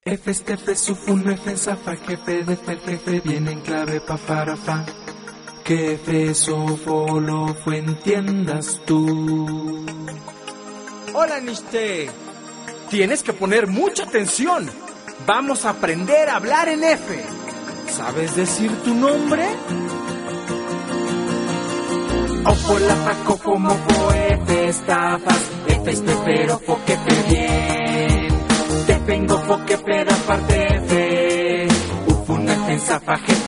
F, F, sufun, F, zafa, jefe, de jefe, viene en clave, pa, para, fa. Que F, sofo, lo fue, entiendas tú. Hola, Nishte. Tienes que poner mucha atención. Vamos a aprender a hablar en F. ¿Sabes decir tu nombre? Ofo, la, fa, cofo, mofo, F, estafas, F, pero, fo, que fe, bien. Te vengo, fo, que fe, da parte, F. Ufuna, F, zafa,